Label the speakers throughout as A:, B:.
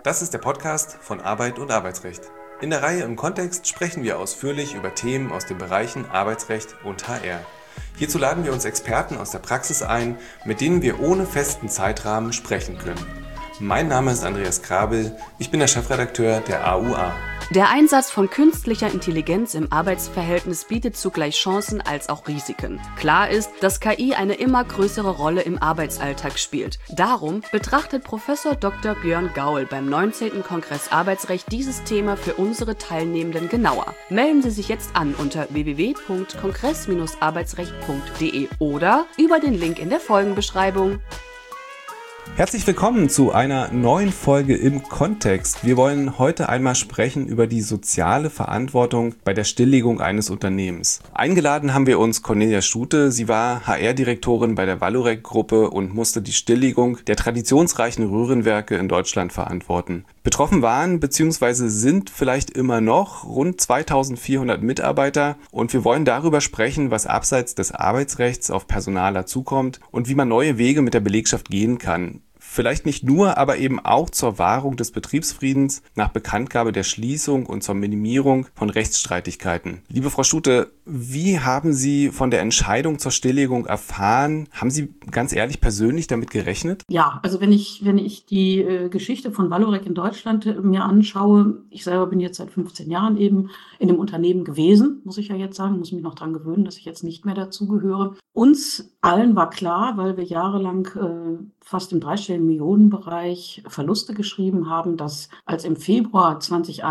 A: Das ist der Podcast von Arbeit und Arbeitsrecht. In der Reihe im Kontext sprechen wir ausführlich über Themen aus den Bereichen Arbeitsrecht und HR. Hierzu laden wir uns Experten aus der Praxis ein, mit denen wir ohne festen Zeitrahmen sprechen können. Mein Name ist Andreas Krabel, ich bin der Chefredakteur der AUA.
B: Der Einsatz von künstlicher Intelligenz im Arbeitsverhältnis bietet zugleich Chancen als auch Risiken. Klar ist, dass KI eine immer größere Rolle im Arbeitsalltag spielt. Darum betrachtet Prof. Dr. Björn Gaul beim 19. Kongress Arbeitsrecht dieses Thema für unsere Teilnehmenden genauer. Melden Sie sich jetzt an unter www.kongress-arbeitsrecht.de oder über den Link in der Folgenbeschreibung.
A: Herzlich willkommen zu einer neuen Folge im Kontext. Wir wollen heute einmal sprechen über die soziale Verantwortung bei der Stilllegung eines Unternehmens. Eingeladen haben wir uns Cornelia Stute. Sie war HR-Direktorin bei der Vallourec-Gruppe und musste die Stilllegung der traditionsreichen Röhrenwerke in Deutschland verantworten. Betroffen waren bzw. sind vielleicht immer noch rund 2400 Mitarbeiter und wir wollen darüber sprechen, was abseits des Arbeitsrechts auf Personaler zukommt und wie man neue Wege mit der Belegschaft gehen kann. Vielleicht nicht nur, aber eben auch zur Wahrung des Betriebsfriedens nach Bekanntgabe der Schließung und zur Minimierung von Rechtsstreitigkeiten. Liebe Frau Stute, wie haben Sie von der Entscheidung zur Stilllegung erfahren? Haben Sie ganz ehrlich persönlich damit gerechnet?
C: Ja, also wenn ich die Geschichte von Vallourec in Deutschland mir anschaue, ich selber bin jetzt seit 15 Jahren eben in dem Unternehmen gewesen, muss ich ja jetzt sagen, muss mich noch dran gewöhnen, dass ich jetzt nicht mehr dazugehöre. Uns allen war klar, weil wir jahrelang fast im dreistelligen Millionenbereich Verluste geschrieben haben, dass als im Februar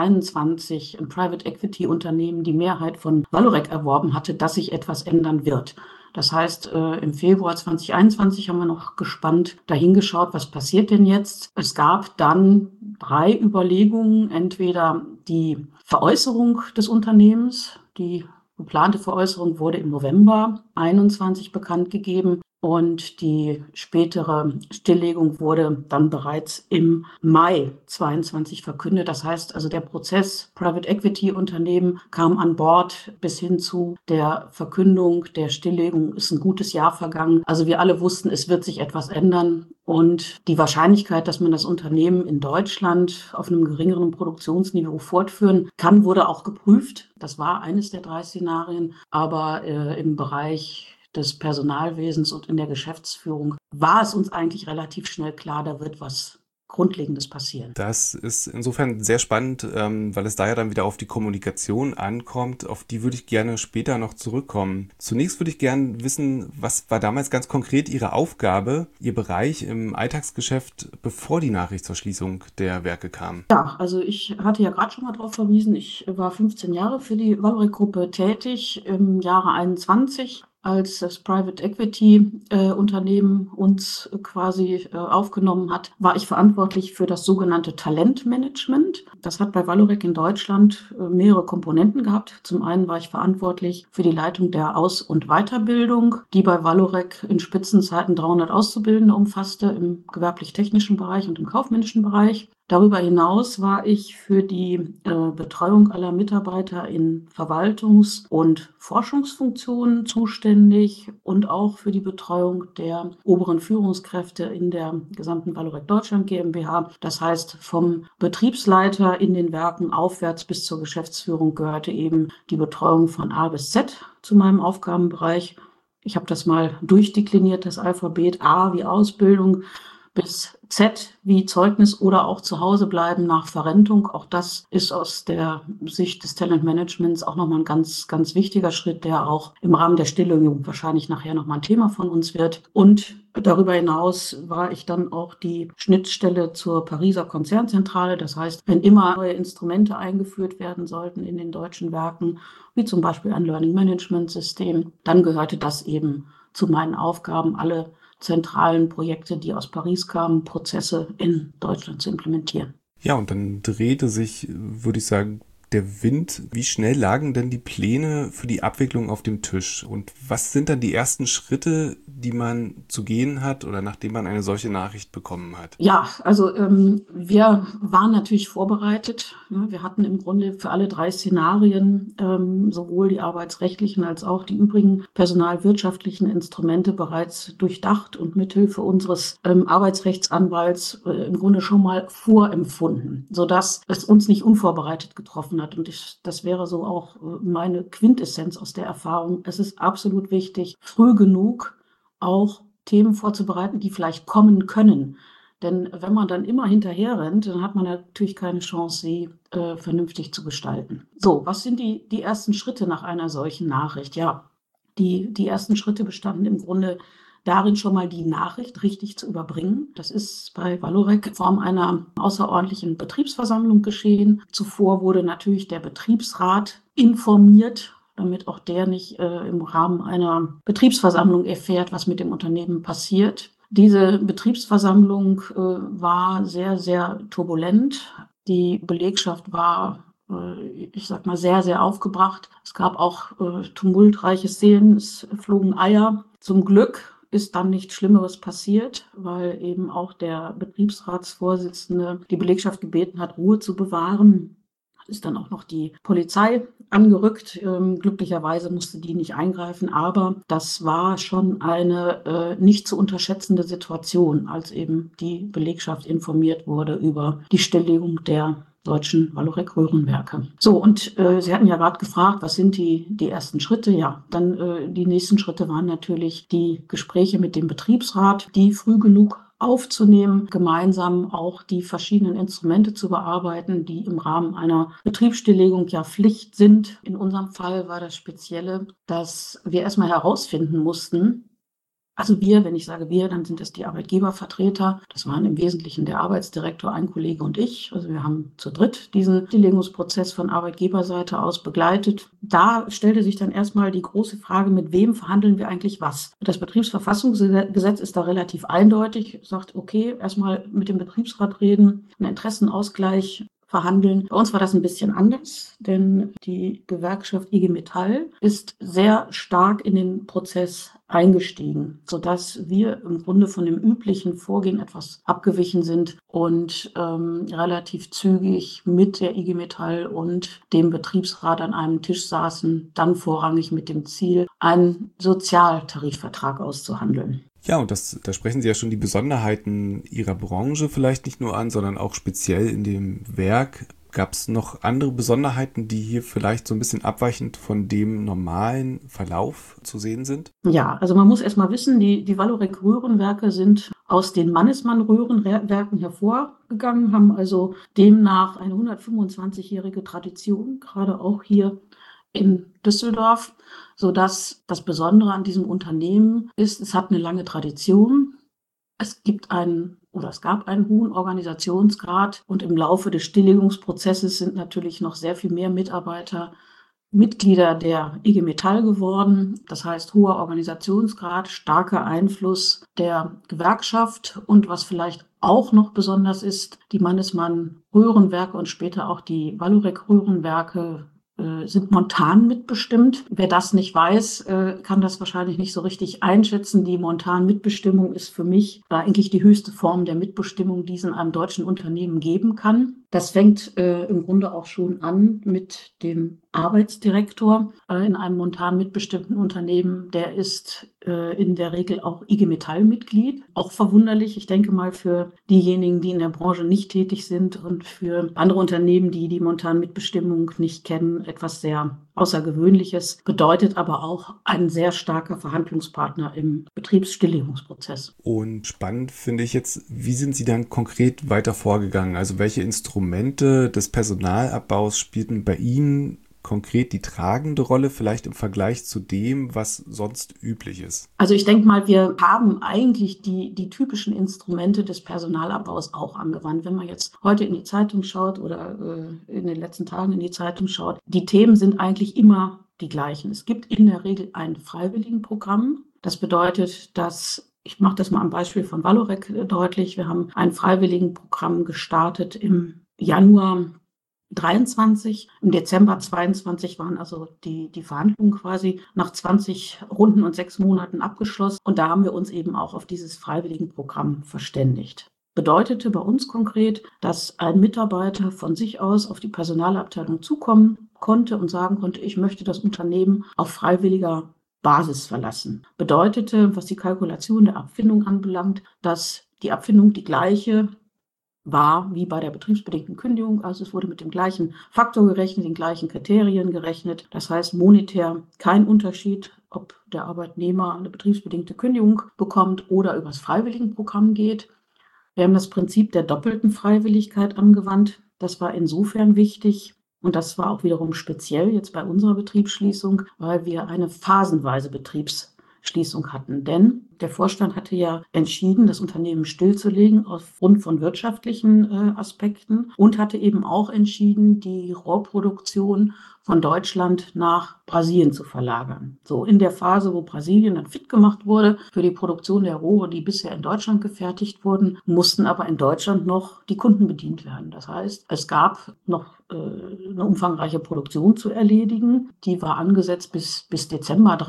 C: 2021 ein Private Equity Unternehmen die Mehrheit von Vallourec erworben hatte, dass sich etwas ändern wird. Das heißt, im Februar 2021 haben wir noch gespannt dahingeschaut, was passiert denn jetzt? Es gab dann 3 Überlegungen, entweder die Veräußerung des Unternehmens, die geplante Veräußerung wurde im November 2021 bekannt gegeben und die spätere Stilllegung wurde dann bereits im Mai 2022 verkündet. Das heißt also, der Prozess Private Equity Unternehmen kam an Bord bis hin zu der Verkündung der Stilllegung ist ein gutes Jahr vergangen. Also wir alle wussten, es wird sich etwas ändern. Und die Wahrscheinlichkeit, dass man das Unternehmen in Deutschland auf einem geringeren Produktionsniveau fortführen kann, wurde auch geprüft. Das war eines der 3 Szenarien. Aber im Bereich des Personalwesens und in der Geschäftsführung war es uns eigentlich relativ schnell klar, da wird was Grundlegendes passieren.
A: Das ist insofern sehr spannend, weil es da ja dann wieder auf die Kommunikation ankommt. Auf die würde ich gerne später noch zurückkommen. Zunächst würde ich gerne wissen, was war damals ganz konkret Ihre Aufgabe, Ihr Bereich im Alltagsgeschäft, bevor die Nachricht zur Schließung der Werke kam?
C: Ja, also ich hatte ja gerade schon mal darauf verwiesen, ich war 15 Jahre für die Vallourec-Gruppe tätig. Im Jahre 21, als das Private Equity Unternehmen uns quasi aufgenommen hat, war ich verantwortlich für das sogenannte Talentmanagement. Das hat bei Vallourec in Deutschland mehrere Komponenten gehabt. Zum einen war ich verantwortlich für die Leitung der Aus- und Weiterbildung, die bei Vallourec in Spitzenzeiten 300 Auszubildende umfasste, im gewerblich-technischen Bereich und im kaufmännischen Bereich. Darüber hinaus war ich für die Betreuung aller Mitarbeiter in Verwaltungs- und Forschungsfunktionen zuständig und auch für die Betreuung der oberen Führungskräfte in der gesamten Vallourec Deutschland GmbH. Das heißt, vom Betriebsleiter in den Werken aufwärts bis zur Geschäftsführung gehörte eben die Betreuung von A bis Z zu meinem Aufgabenbereich. Ich habe das mal durchdekliniert, das Alphabet: A wie Ausbildung, bis Z wie Zeugnis oder auch zu Hause bleiben nach Verrentung. Auch das ist aus der Sicht des Talentmanagements auch nochmal ein ganz, ganz wichtiger Schritt, der auch im Rahmen der Stilllegung wahrscheinlich nachher nochmal ein Thema von uns wird. Und darüber hinaus war ich dann auch die Schnittstelle zur Pariser Konzernzentrale. Das heißt, wenn immer neue Instrumente eingeführt werden sollten in den deutschen Werken, wie zum Beispiel ein Learning Management System, dann gehörte das eben zu meinen Aufgaben, alle zentralen Projekte, die aus Paris kamen, Prozesse in Deutschland zu implementieren.
A: Ja, und dann drehte sich, würde ich sagen, der Wind. Wie schnell lagen denn die Pläne für die Abwicklung auf dem Tisch? Und was sind dann die ersten Schritte, die man zu gehen hat oder nachdem man eine solche Nachricht bekommen hat?
C: Ja, also wir waren natürlich vorbereitet. Ne? Wir hatten im Grunde für alle 3 Szenarien sowohl die arbeitsrechtlichen als auch die übrigen personalwirtschaftlichen Instrumente bereits durchdacht und mithilfe unseres Arbeitsrechtsanwalts im Grunde schon mal vorempfunden, sodass es uns nicht unvorbereitet getroffen hat. Und das wäre so auch meine Quintessenz aus der Erfahrung. Es ist absolut wichtig, früh genug auch Themen vorzubereiten, die vielleicht kommen können. Denn wenn man dann immer hinterher rennt, dann hat man natürlich keine Chance, sie vernünftig zu gestalten. So, was sind die ersten Schritte nach einer solchen Nachricht? Ja, die ersten Schritte bestanden im Grunde darin, schon mal die Nachricht richtig zu überbringen. Das ist bei Vallourec in Form einer außerordentlichen Betriebsversammlung geschehen. Zuvor wurde natürlich der Betriebsrat informiert, damit auch der nicht im Rahmen einer Betriebsversammlung erfährt, was mit dem Unternehmen passiert. Diese Betriebsversammlung war sehr, sehr turbulent. Die Belegschaft war, ich sag mal, sehr, sehr aufgebracht. Es gab auch tumultreiche Szenen, es flogen Eier. Zum Glück ist dann nichts Schlimmeres passiert, weil eben auch der Betriebsratsvorsitzende die Belegschaft gebeten hat, Ruhe zu bewahren. Ist dann auch noch die Polizei angerückt. Glücklicherweise musste die nicht eingreifen, aber das war schon eine nicht zu unterschätzende Situation, als eben die Belegschaft informiert wurde über die Stilllegung der deutschen Vallourec-Röhrenwerke. So, und Sie hatten ja gerade gefragt, was sind die ersten Schritte? Ja, dann die nächsten Schritte waren natürlich die Gespräche mit dem Betriebsrat, die früh genug aufzunehmen, gemeinsam auch die verschiedenen Instrumente zu bearbeiten, die im Rahmen einer Betriebsstilllegung ja Pflicht sind. In unserem Fall war das Spezielle, dass wir erstmal herausfinden mussten, also wir, wenn ich sage wir, dann sind das die Arbeitgebervertreter. Das waren im Wesentlichen der Arbeitsdirektor, ein Kollege und ich. Also wir haben zu dritt diesen Stilllegungsprozess von Arbeitgeberseite aus begleitet. Da stellte sich dann erstmal die große Frage, mit wem verhandeln wir eigentlich was? Das Betriebsverfassungsgesetz ist da relativ eindeutig, sagt, okay, erstmal mit dem Betriebsrat reden, einen Interessenausgleich verhandeln. Bei uns war das ein bisschen anders, denn die Gewerkschaft IG Metall ist sehr stark in den Prozess eingestiegen, sodass wir im Grunde von dem üblichen Vorgehen etwas abgewichen sind und relativ zügig mit der IG Metall und dem Betriebsrat an einem Tisch saßen, dann vorrangig mit dem Ziel, einen Sozialtarifvertrag auszuhandeln.
A: Ja, und da sprechen Sie ja schon die Besonderheiten Ihrer Branche vielleicht nicht nur an, sondern auch speziell in dem Werk. Gab es noch andere Besonderheiten, die hier vielleicht so ein bisschen abweichend von dem normalen Verlauf zu sehen sind?
C: Ja, also man muss erst mal wissen, die Vallourec-Röhrenwerke sind aus den Mannesmann-Röhrenwerken hervorgegangen, haben also demnach eine 125-jährige Tradition, gerade auch hier in Düsseldorf, sodass das Besondere an diesem Unternehmen ist, es hat eine lange Tradition. Es gab einen hohen Organisationsgrad und im Laufe des Stilllegungsprozesses sind natürlich noch sehr viel mehr Mitarbeiter Mitglieder der IG Metall geworden. Das heißt, hoher Organisationsgrad, starker Einfluss der Gewerkschaft und was vielleicht auch noch besonders ist, die Mannesmann Röhrenwerke und später auch die Vallourec Röhrenwerke sind montan mitbestimmt. Wer das nicht weiß, kann das wahrscheinlich nicht so richtig einschätzen. Die Montanmitbestimmung ist für mich eigentlich die höchste Form der Mitbestimmung, die es in einem deutschen Unternehmen geben kann. Das fängt im Grunde auch schon an mit dem Arbeitsdirektor in einem montan mitbestimmten Unternehmen. Der ist in der Regel auch IG Metall-Mitglied. Auch verwunderlich, ich denke mal für diejenigen, die in der Branche nicht tätig sind und für andere Unternehmen, die die Montanmitbestimmung nicht kennen, etwas sehr Außergewöhnliches, bedeutet aber auch ein sehr starker Verhandlungspartner im Betriebsstilllegungsprozess.
A: Und spannend finde ich jetzt, wie sind Sie dann konkret weiter vorgegangen? Also welche Instrumente des Personalabbaus spielten bei Ihnen konkret die tragende Rolle, vielleicht im Vergleich zu dem, was sonst üblich ist?
C: Also ich denke mal, wir haben eigentlich die typischen Instrumente des Personalabbaus auch angewandt. Wenn man jetzt heute in die Zeitung schaut oder in den letzten Tagen in die Zeitung schaut, die Themen sind eigentlich immer die gleichen. Es gibt in der Regel ein Freiwilligenprogramm. Das bedeutet, dass ich mache das mal am Beispiel von Vallourec deutlich. Wir haben ein Freiwilligenprogramm gestartet im Januar 23. Im Dezember 22 waren also die Verhandlungen quasi nach 20 Runden und 6 Monaten abgeschlossen. Und da haben wir uns eben auch auf dieses Freiwilligenprogramm verständigt. Bedeutete bei uns konkret, dass ein Mitarbeiter von sich aus auf die Personalabteilung zukommen konnte und sagen konnte, ich möchte das Unternehmen auf freiwilliger Basis verlassen. Bedeutete, was die Kalkulation der Abfindung anbelangt, dass die Abfindung die gleiche war wie bei der betriebsbedingten Kündigung. Also es wurde mit dem gleichen Faktor gerechnet, den gleichen Kriterien gerechnet. Das heißt monetär kein Unterschied, ob der Arbeitnehmer eine betriebsbedingte Kündigung bekommt oder übers Freiwilligenprogramm geht. Wir haben das Prinzip der doppelten Freiwilligkeit angewandt. Das war insofern wichtig und das war auch wiederum speziell jetzt bei unserer Betriebsschließung, weil wir eine phasenweise Betriebsschließung hatten. Denn der Vorstand hatte ja entschieden, das Unternehmen stillzulegen aufgrund von wirtschaftlichen Aspekten und hatte eben auch entschieden, die Rohrproduktion von Deutschland nach Brasilien zu verlagern. So in der Phase, wo Brasilien dann fit gemacht wurde für die Produktion der Rohre, die bisher in Deutschland gefertigt wurden, mussten aber in Deutschland noch die Kunden bedient werden. Das heißt, es gab noch eine umfangreiche Produktion zu erledigen. Die war angesetzt bis Dezember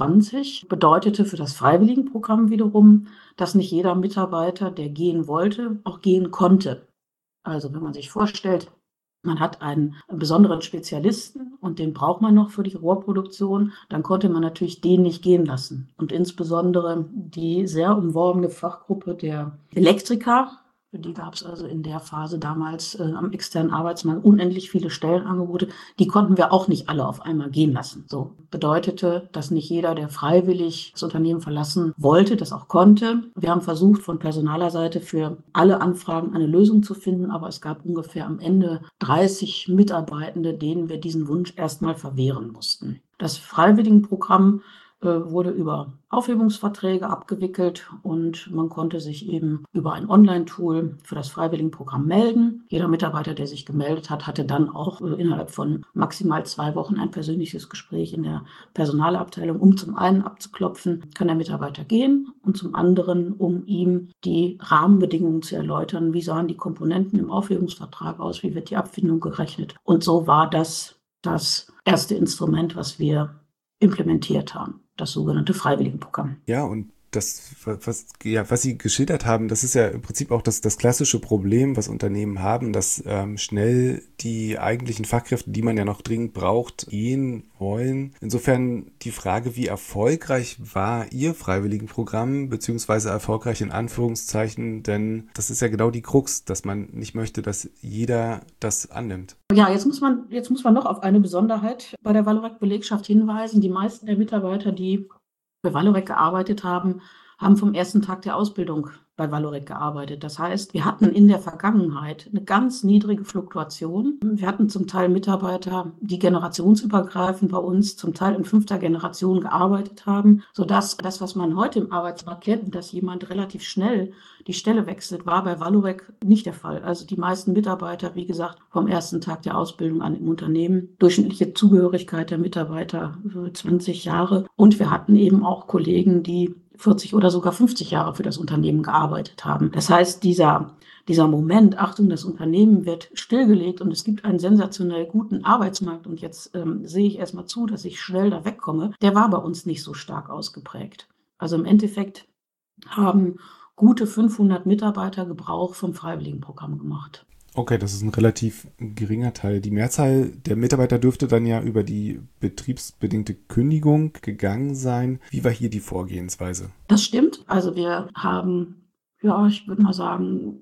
C: 23. Bedeutete für das Freiwilligenprogramm wiederum, dass nicht jeder Mitarbeiter, der gehen wollte, auch gehen konnte. Also wenn man sich vorstellt, man hat einen besonderen Spezialisten und den braucht man noch für die Rohrproduktion, dann konnte man natürlich den nicht gehen lassen. Und insbesondere die sehr umworbene Fachgruppe der Elektriker, für die gab es also in der Phase damals am externen Arbeitsmarkt unendlich viele Stellenangebote, die konnten wir auch nicht alle auf einmal gehen lassen. So bedeutete, dass nicht jeder, der freiwillig das Unternehmen verlassen wollte, das auch konnte. Wir haben versucht, von Personalerseite für alle Anfragen eine Lösung zu finden, aber es gab ungefähr am Ende 30 Mitarbeitende, denen wir diesen Wunsch erstmal verwehren mussten. Das Freiwilligenprogramm wurde über Aufhebungsverträge abgewickelt und man konnte sich eben über ein Online-Tool für das Freiwilligenprogramm melden. Jeder Mitarbeiter, der sich gemeldet hat, hatte dann auch innerhalb von maximal 2 Wochen ein persönliches Gespräch in der Personalabteilung, um zum einen abzuklopfen, kann der Mitarbeiter gehen und zum anderen, um ihm die Rahmenbedingungen zu erläutern, wie sahen die Komponenten im Aufhebungsvertrag aus, wie wird die Abfindung gerechnet. Und so war das erste Instrument, was wir implementiert haben, das sogenannte Freiwilligenprogramm.
A: Ja, und das, was Sie geschildert haben, das ist ja im Prinzip auch das klassische Problem, was Unternehmen haben, dass schnell die eigentlichen Fachkräfte, die man ja noch dringend braucht, gehen wollen. Insofern die Frage, wie erfolgreich war Ihr Freiwilligenprogramm, beziehungsweise erfolgreich in Anführungszeichen, denn das ist ja genau die Krux, dass man nicht möchte, dass jeder das annimmt.
C: Ja, jetzt muss man noch auf eine Besonderheit bei der Vallourec-Belegschaft hinweisen. Die meisten der Mitarbeiter, die bei Vallourec gearbeitet haben, haben vom ersten Tag der Ausbildung bei Vallourec gearbeitet. Das heißt, wir hatten in der Vergangenheit eine ganz niedrige Fluktuation. Wir hatten zum Teil Mitarbeiter, die generationsübergreifend bei uns, zum Teil in 5. Generation gearbeitet haben, sodass das, was man heute im Arbeitsmarkt kennt, dass jemand relativ schnell die Stelle wechselt, war bei Vallourec nicht der Fall. Also die meisten Mitarbeiter, wie gesagt, vom ersten Tag der Ausbildung an im Unternehmen, durchschnittliche Zugehörigkeit der Mitarbeiter 20 Jahre. Und wir hatten eben auch Kollegen, die 40 oder sogar 50 Jahre für das Unternehmen gearbeitet haben. Das heißt, dieser Moment, Achtung, das Unternehmen wird stillgelegt und es gibt einen sensationell guten Arbeitsmarkt und jetzt sehe ich erstmal zu, dass ich schnell da wegkomme, der war bei uns nicht so stark ausgeprägt. Also im Endeffekt haben gute 500 Mitarbeiter Gebrauch vom Freiwilligenprogramm gemacht.
A: Okay, das ist ein relativ geringer Teil. Die Mehrzahl der Mitarbeiter dürfte dann ja über die betriebsbedingte Kündigung gegangen sein. Wie war hier die Vorgehensweise?
C: Das stimmt. Also wir haben, ja, ich würde mal sagen,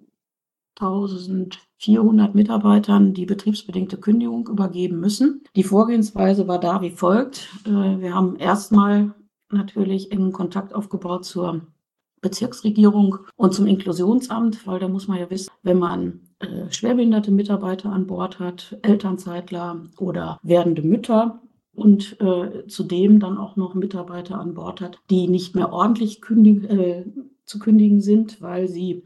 C: 1400 Mitarbeitern die betriebsbedingte Kündigung übergeben müssen. Die Vorgehensweise war da wie folgt. Wir haben erstmal natürlich engen Kontakt aufgebaut zur Bezirksregierung und zum Inklusionsamt, weil da muss man ja wissen, wenn man schwerbehinderte Mitarbeiter an Bord hat, Elternzeitler oder werdende Mütter und zudem dann auch noch Mitarbeiter an Bord hat, die nicht mehr ordentlich zu kündigen sind, weil sie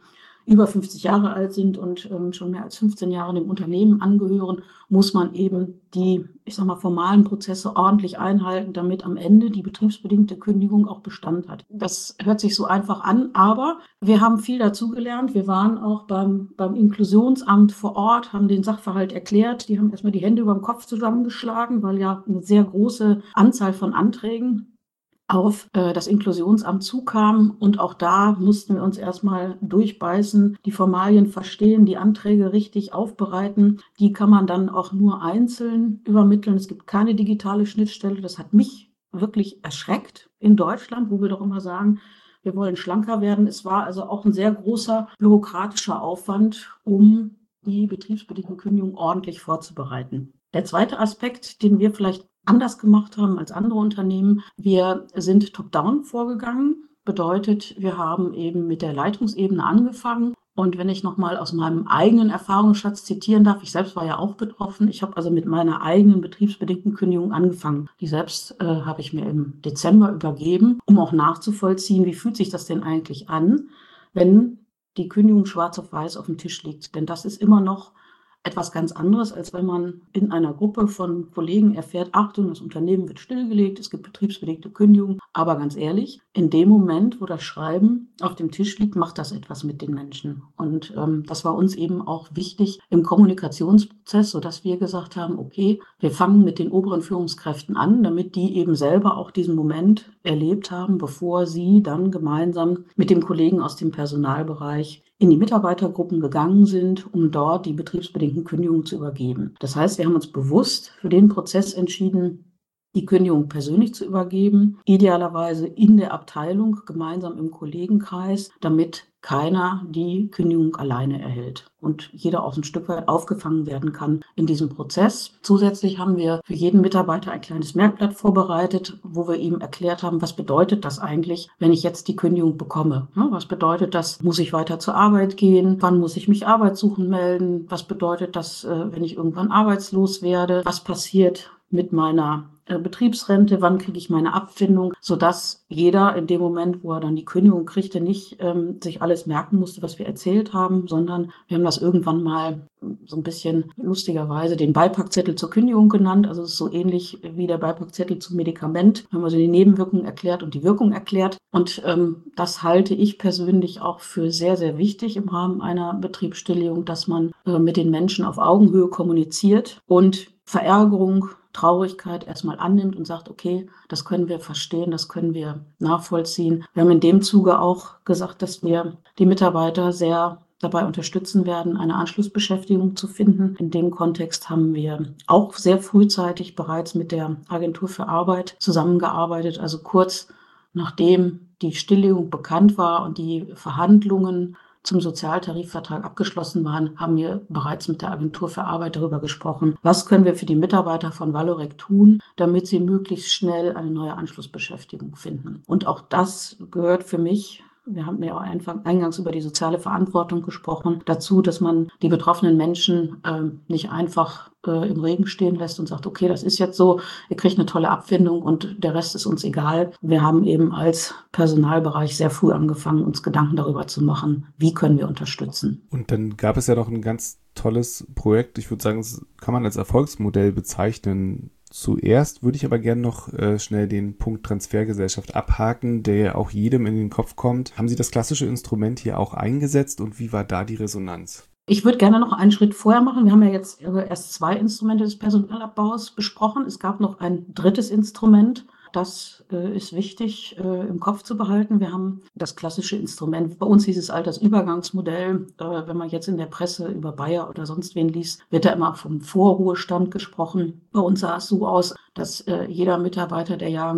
C: über 50 Jahre alt sind und schon mehr als 15 Jahre dem Unternehmen angehören, muss man eben die, ich sag mal, formalen Prozesse ordentlich einhalten, damit am Ende die betriebsbedingte Kündigung auch Bestand hat. Das hört sich so einfach an, aber wir haben viel dazugelernt. Wir waren auch beim Inklusionsamt vor Ort, haben den Sachverhalt erklärt. Die haben erstmal die Hände über dem Kopf zusammengeschlagen, weil ja eine sehr große Anzahl von Anträgen auf das Inklusionsamt zukam. Und auch da mussten wir uns erstmal durchbeißen, die Formalien verstehen, die Anträge richtig aufbereiten. Die kann man dann auch nur einzeln übermitteln. Es gibt keine digitale Schnittstelle. Das hat mich wirklich erschreckt in Deutschland, wo wir doch immer sagen, wir wollen schlanker werden. Es war also auch ein sehr großer bürokratischer Aufwand, um die betriebsbedingte Kündigung ordentlich vorzubereiten. Der zweite Aspekt, den wir vielleicht anders gemacht haben als andere Unternehmen, wir sind top-down vorgegangen. Bedeutet, wir haben eben mit der Leitungsebene angefangen. Und wenn ich nochmal aus meinem eigenen Erfahrungsschatz zitieren darf, ich selbst war ja auch betroffen. Ich habe also mit meiner eigenen betriebsbedingten Kündigung angefangen. Die selbst habe ich mir im Dezember übergeben, um auch nachzuvollziehen, wie fühlt sich das denn eigentlich an, wenn die Kündigung schwarz auf weiß auf dem Tisch liegt. Denn das ist immer noch etwas ganz anderes, als wenn man in einer Gruppe von Kollegen erfährt, Achtung, das Unternehmen wird stillgelegt, es gibt betriebsbedingte Kündigung. Aber ganz ehrlich, in dem Moment, wo das Schreiben auf dem Tisch liegt, macht das etwas mit den Menschen. Und das war uns eben auch wichtig im Kommunikationsprozess, sodass wir gesagt haben, okay, wir fangen mit den oberen Führungskräften an, damit die eben selber auch diesen Moment erlebt haben, bevor sie dann gemeinsam mit dem Kollegen aus dem Personalbereich in die Mitarbeitergruppen gegangen sind, um dort die betriebsbedingten Kündigungen zu übergeben. Das heißt, wir haben uns bewusst für den Prozess entschieden, die Kündigung persönlich zu übergeben, idealerweise in der Abteilung, gemeinsam im Kollegenkreis, damit keiner die Kündigung alleine erhält und jeder auch ein Stück weit aufgefangen werden kann in diesem Prozess. Zusätzlich haben wir für jeden Mitarbeiter ein kleines Merkblatt vorbereitet, wo wir ihm erklärt haben, was bedeutet das eigentlich, wenn ich jetzt die Kündigung bekomme? Was bedeutet das? Muss ich weiter zur Arbeit gehen? Wann muss ich mich arbeitssuchend melden? Was bedeutet das, wenn ich irgendwann arbeitslos werde? Was passiert mit meiner Betriebsrente, wann kriege ich meine Abfindung, sodass jeder in dem Moment, wo er dann die Kündigung kriegte, nicht sich alles merken musste, was wir erzählt haben, sondern wir haben das irgendwann mal so ein bisschen lustigerweise den Beipackzettel zur Kündigung genannt. Also es ist so ähnlich wie der Beipackzettel zum Medikament. Wir haben also die Nebenwirkungen erklärt und die Wirkung erklärt. Und das halte ich persönlich auch für sehr, sehr wichtig im Rahmen einer Betriebsstilllegung, dass man mit den Menschen auf Augenhöhe kommuniziert und Verärgerung, Traurigkeit erstmal annimmt und sagt, okay, das können wir verstehen, das können wir nachvollziehen. Wir haben in dem Zuge auch gesagt, dass wir die Mitarbeiter sehr dabei unterstützen werden, eine Anschlussbeschäftigung zu finden. In dem Kontext haben wir auch sehr frühzeitig bereits mit der Agentur für Arbeit zusammengearbeitet, also kurz nachdem die Stilllegung bekannt war und die Verhandlungen zum Sozialtarifvertrag abgeschlossen waren, haben wir bereits mit der Agentur für Arbeit darüber gesprochen, was können wir für die Mitarbeiter von Vallourec tun, damit sie möglichst schnell eine neue Anschlussbeschäftigung finden. Und auch das gehört für mich, wir haben ja auch eingangs über die soziale Verantwortung gesprochen, dazu, dass man die betroffenen Menschen nicht einfach im Regen stehen lässt und sagt, okay, das ist jetzt so, ihr kriegt eine tolle Abfindung und der Rest ist uns egal. Wir haben eben als Personalbereich sehr früh angefangen, uns Gedanken darüber zu machen, wie können wir unterstützen.
A: Und dann gab es ja noch ein ganz tolles Projekt, ich würde sagen, das kann man als Erfolgsmodell bezeichnen. Zuerst würde ich aber gerne noch schnell den Punkt Transfergesellschaft abhaken, der ja auch jedem in den Kopf kommt. Haben Sie das klassische Instrument hier auch eingesetzt und wie war da die Resonanz?
C: Ich würde gerne noch einen Schritt vorher machen. Wir haben ja jetzt erst 2 Instrumente des Personalabbaus besprochen. Es gab noch ein drittes Instrument. Das ist wichtig im Kopf zu behalten. Wir haben das klassische Instrument. Bei uns hieß es Altersübergangsmodell. Wenn man jetzt in der Presse über Bayer oder sonst wen liest, wird da immer vom Vorruhestand gesprochen. Bei uns sah es so aus, dass jeder Mitarbeiter der Jahrgang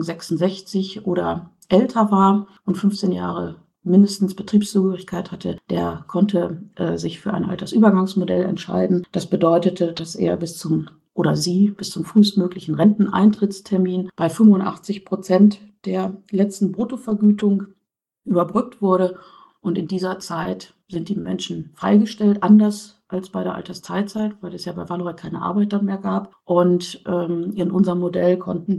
C: 66 oder älter war und 15 Jahre mindestens Betriebszugehörigkeit hatte, der konnte sich für ein Altersübergangsmodell entscheiden. Das bedeutete, dass er bis zum frühestmöglichen Renteneintrittstermin bei 85% der letzten Bruttovergütung überbrückt wurde. Und in dieser Zeit sind die Menschen freigestellt, anders als bei der Altersteilzeit, weil es ja bei Vallourec keine Arbeit dann mehr gab. Und in unserem Modell konnten die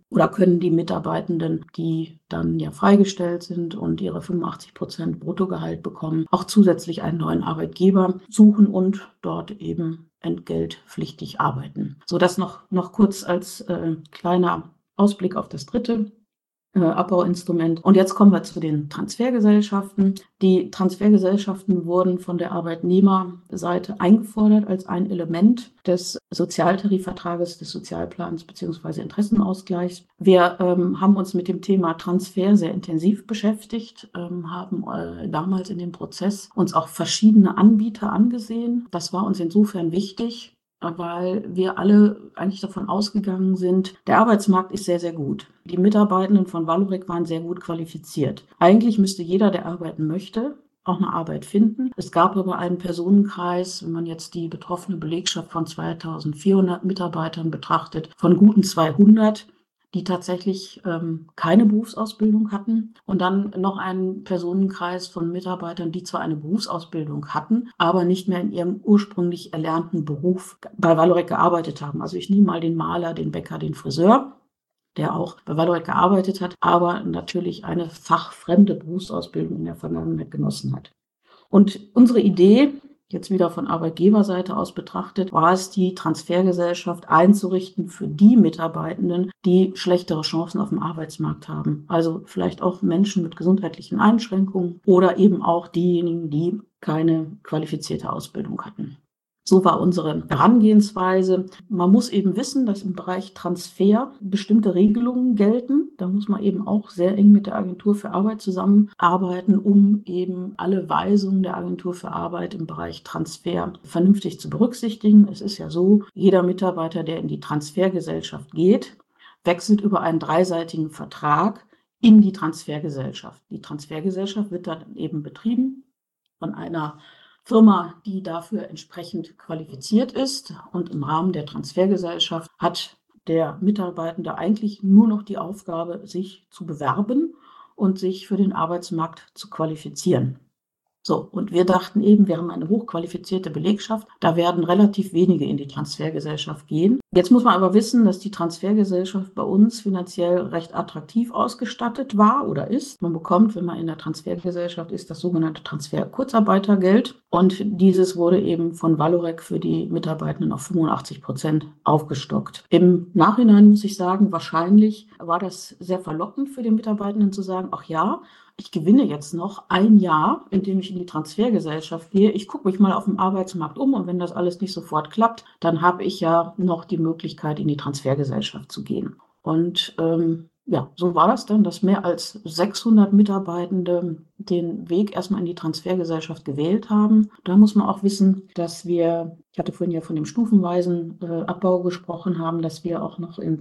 C: oder können die Mitarbeitenden, die dann ja freigestellt sind und ihre 85% Bruttogehalt bekommen, auch zusätzlich einen neuen Arbeitgeber suchen und dort eben entgeltpflichtig arbeiten. So, das noch kurz als kleiner Ausblick auf das dritte Abbauinstrument. Und jetzt kommen wir zu den Transfergesellschaften. Die Transfergesellschaften wurden von der Arbeitnehmerseite eingefordert als ein Element des Sozialtarifvertrages, des Sozialplans bzw. Interessenausgleichs. Wir haben uns mit dem Thema Transfer sehr intensiv beschäftigt, haben damals in dem Prozess uns auch verschiedene Anbieter angesehen. Das war uns insofern wichtig, weil wir alle eigentlich davon ausgegangen sind, der Arbeitsmarkt ist sehr, sehr gut. Die Mitarbeitenden von Vallourec waren sehr gut qualifiziert. Eigentlich müsste jeder, der arbeiten möchte, auch eine Arbeit finden. Es gab aber einen Personenkreis, wenn man jetzt die betroffene Belegschaft von 2400 Mitarbeitern betrachtet, von guten 200, die tatsächlich keine Berufsausbildung hatten, und dann noch einen Personenkreis von Mitarbeitern, die zwar eine Berufsausbildung hatten, aber nicht mehr in ihrem ursprünglich erlernten Beruf bei Vallourec gearbeitet haben. Also ich nehme mal den Maler, den Bäcker, den Friseur, der auch bei Vallourec gearbeitet hat, aber natürlich eine fachfremde Berufsausbildung in der Vergangenheit genossen hat. Und unsere Idee, jetzt wieder von Arbeitgeberseite aus betrachtet, war es, die Transfergesellschaft einzurichten für die Mitarbeitenden, die schlechtere Chancen auf dem Arbeitsmarkt haben. Also vielleicht auch Menschen mit gesundheitlichen Einschränkungen oder eben auch diejenigen, die keine qualifizierte Ausbildung hatten. So war unsere Herangehensweise. Man muss eben wissen, dass im Bereich Transfer bestimmte Regelungen gelten. Da muss man eben auch sehr eng mit der Agentur für Arbeit zusammenarbeiten, um eben alle Weisungen der Agentur für Arbeit im Bereich Transfer vernünftig zu berücksichtigen. Es ist ja so, jeder Mitarbeiter, der in die Transfergesellschaft geht, wechselt über einen dreiseitigen Vertrag in die Transfergesellschaft. Die Transfergesellschaft wird dann eben betrieben von einer Firma, die dafür entsprechend qualifiziert ist, und im Rahmen der Transfergesellschaft hat der Mitarbeitende eigentlich nur noch die Aufgabe, sich zu bewerben und sich für den Arbeitsmarkt zu qualifizieren. So, und wir dachten eben, wir haben eine hochqualifizierte Belegschaft, da werden relativ wenige in die Transfergesellschaft gehen. Jetzt muss man aber wissen, dass die Transfergesellschaft bei uns finanziell recht attraktiv ausgestattet war oder ist. Man bekommt, wenn man in der Transfergesellschaft ist, das sogenannte Transfer-Kurzarbeitergeld, und dieses wurde eben von Vallourec für die Mitarbeitenden auf 85% aufgestockt. Im Nachhinein muss ich sagen, wahrscheinlich war das sehr verlockend für die Mitarbeitenden zu sagen, ach ja, ich gewinne jetzt noch ein Jahr, indem ich in die Transfergesellschaft gehe. Ich gucke mich mal auf dem Arbeitsmarkt um, und wenn das alles nicht sofort klappt, dann habe ich ja noch die Möglichkeit, in die Transfergesellschaft zu gehen. Und ja, so war das dann, dass mehr als 600 Mitarbeitende den Weg erstmal in die Transfergesellschaft gewählt haben. Da muss man auch wissen, dass wir, ich hatte vorhin ja von dem stufenweisen Abbau gesprochen haben, dass wir auch noch in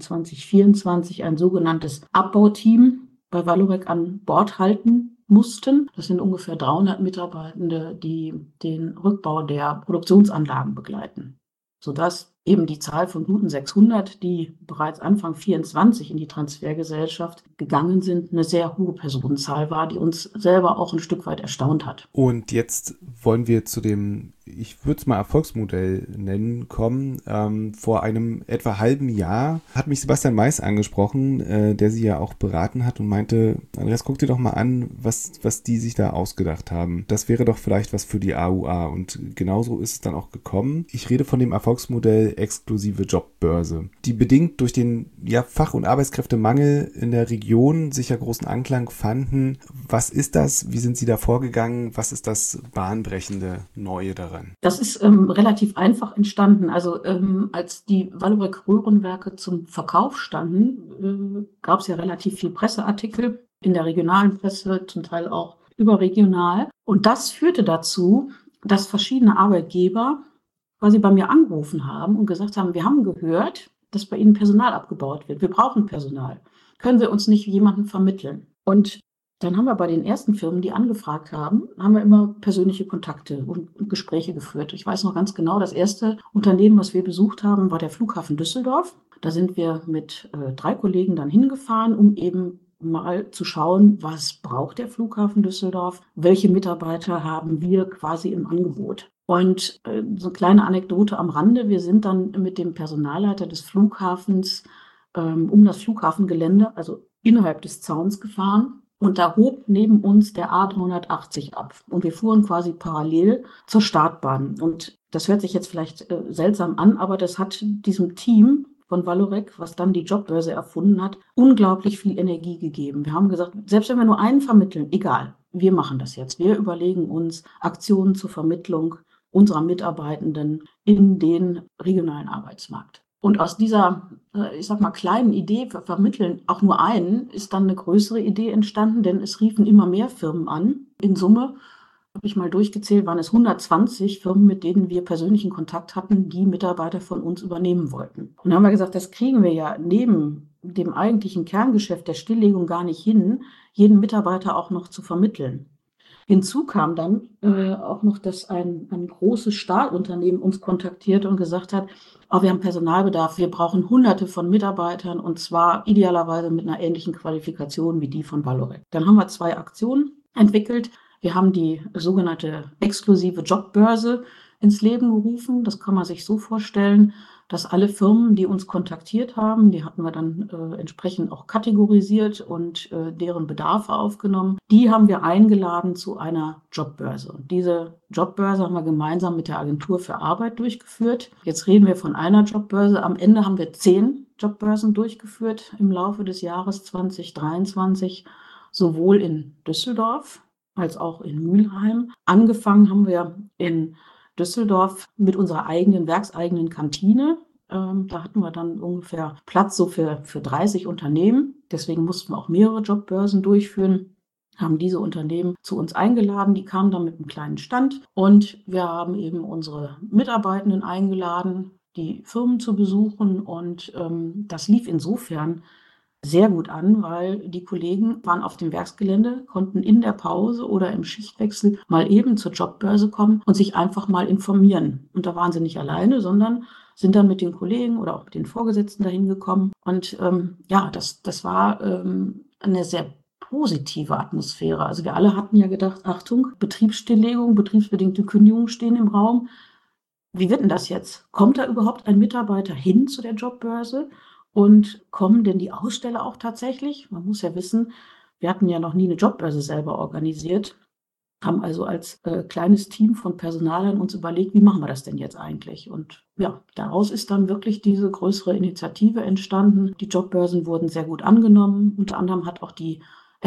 C: 2024 ein sogenanntes Abbauteam bei Vallourec an Bord halten mussten. Das sind ungefähr 300 Mitarbeitende, die den Rückbau der Produktionsanlagen begleiten, sodass eben die Zahl von guten 600, die bereits Anfang 2024 in die Transfergesellschaft gegangen sind, eine sehr hohe Personenzahl war, die uns selber auch ein Stück weit erstaunt hat.
A: Und jetzt wollen wir zu dem, ich würde es mal Erfolgsmodell nennen, kommen. Vor einem etwa halben Jahr hat mich Sebastian Mais angesprochen, der sie ja auch beraten hat und meinte, Andreas, guck dir doch mal an, was die sich da ausgedacht haben. Das wäre doch vielleicht was für die AUA, und genauso ist es dann auch gekommen. Ich rede von dem Erfolgsmodell exklusive Jobbörse, die bedingt durch den Fach- und Arbeitskräftemangel in der Region sicher großen Anklang fanden. Was ist das? Wie sind Sie da vorgegangen? Was ist das bahnbrechende Neue daran?
C: Das ist relativ einfach entstanden. Also als die Vallourec Röhrenwerke zum Verkauf standen, gab es ja relativ viel Presseartikel in der regionalen Presse, zum Teil auch überregional. Und das führte dazu, dass verschiedene Arbeitgeber quasi bei mir angerufen haben und gesagt haben, wir haben gehört, dass bei Ihnen Personal abgebaut wird. Wir brauchen Personal. Können Sie uns nicht jemanden vermitteln? Und dann haben wir bei den ersten Firmen, die angefragt haben, haben wir immer persönliche Kontakte und Gespräche geführt. Ich weiß noch ganz genau, das erste Unternehmen, was wir besucht haben, war der Flughafen Düsseldorf. Da sind wir mit 3 Kollegen dann hingefahren, um eben mal zu schauen, was braucht der Flughafen Düsseldorf, welche Mitarbeiter haben wir quasi im Angebot. Und so eine kleine Anekdote am Rande, wir sind dann mit dem Personalleiter des Flughafens um das Flughafengelände, also innerhalb des Zauns gefahren. Und da hob neben uns der A380 ab. Und wir fuhren quasi parallel zur Startbahn. Und das hört sich jetzt vielleicht seltsam an, aber das hat diesem Team von Valorec, was dann die Jobbörse erfunden hat, unglaublich viel Energie gegeben. Wir haben gesagt, selbst wenn wir nur einen vermitteln, egal, wir machen das jetzt. Wir überlegen uns Aktionen zur Vermittlung unserer Mitarbeitenden in den regionalen Arbeitsmarkt. Und aus dieser, ich sag mal, kleinen Idee, wir vermitteln auch nur einen, ist dann eine größere Idee entstanden, denn es riefen immer mehr Firmen an. In Summe, habe ich mal durchgezählt, waren es 120 Firmen, mit denen wir persönlichen Kontakt hatten, die Mitarbeiter von uns übernehmen wollten. Und dann haben wir gesagt, das kriegen wir ja neben dem eigentlichen Kerngeschäft der Stilllegung gar nicht hin, jeden Mitarbeiter auch noch zu vermitteln. Hinzu kam dann auch noch, dass ein großes Stahlunternehmen uns kontaktierte und gesagt hat, oh, wir haben Personalbedarf, wir brauchen Hunderte von Mitarbeitern und zwar idealerweise mit einer ähnlichen Qualifikation wie die von Valorec. Dann haben wir 2 Aktionen entwickelt. Wir haben die sogenannte exklusive Jobbörse ins Leben gerufen. Das kann man sich so vorstellen, dass alle Firmen, die uns kontaktiert haben, die hatten wir dann entsprechend auch kategorisiert und deren Bedarfe aufgenommen, die haben wir eingeladen zu einer Jobbörse. Und diese Jobbörse haben wir gemeinsam mit der Agentur für Arbeit durchgeführt. Jetzt reden wir von einer Jobbörse. Am Ende haben wir 10 Jobbörsen durchgeführt im Laufe des Jahres 2023, sowohl in Düsseldorf als auch in Mülheim. Angefangen haben wir in Düsseldorf mit unserer eigenen, werkseigenen Kantine. Da hatten wir dann ungefähr Platz so für 30 Unternehmen. Deswegen mussten wir auch mehrere Jobbörsen durchführen, haben diese Unternehmen zu uns eingeladen. Die kamen dann mit einem kleinen Stand und wir haben eben unsere Mitarbeitenden eingeladen, die Firmen zu besuchen. Und das lief insofern sehr gut an, weil die Kollegen waren auf dem Werksgelände, konnten in der Pause oder im Schichtwechsel mal eben zur Jobbörse kommen und sich einfach mal informieren. Und da waren sie nicht alleine, sondern sind dann mit den Kollegen oder auch mit den Vorgesetzten dahin gekommen. Und das war eine sehr positive Atmosphäre. Also wir alle hatten ja gedacht, Achtung, Betriebsstilllegung, betriebsbedingte Kündigungen stehen im Raum. Wie wird denn das jetzt? Kommt da überhaupt ein Mitarbeiter hin zu der Jobbörse? Und kommen denn die Aussteller auch tatsächlich? Man muss ja wissen, wir hatten ja noch nie eine Jobbörse selber organisiert, haben also als kleines Team von Personalern uns überlegt, wie machen wir das denn jetzt eigentlich? Und ja, daraus ist dann wirklich diese größere Initiative entstanden. Die Jobbörsen wurden sehr gut angenommen. Unter anderem hat auch die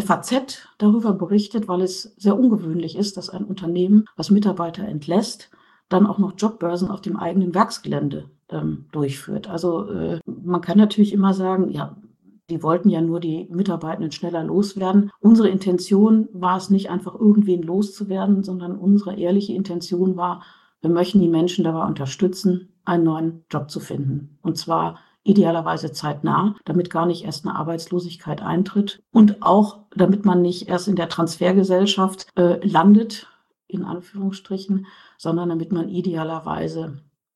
C: FAZ darüber berichtet, weil es sehr ungewöhnlich ist, dass ein Unternehmen, was Mitarbeiter entlässt, dann auch noch Jobbörsen auf dem eigenen Werksgelände durchführt. Also man kann natürlich immer sagen, ja, die wollten ja nur die Mitarbeitenden schneller loswerden. Unsere Intention war es nicht einfach irgendwen loszuwerden, sondern unsere ehrliche Intention war, wir möchten die Menschen dabei unterstützen, einen neuen Job zu finden. Und zwar idealerweise zeitnah, damit gar nicht erst eine Arbeitslosigkeit eintritt und auch damit man nicht erst in der Transfergesellschaft landet, in Anführungsstrichen, sondern damit man idealerweise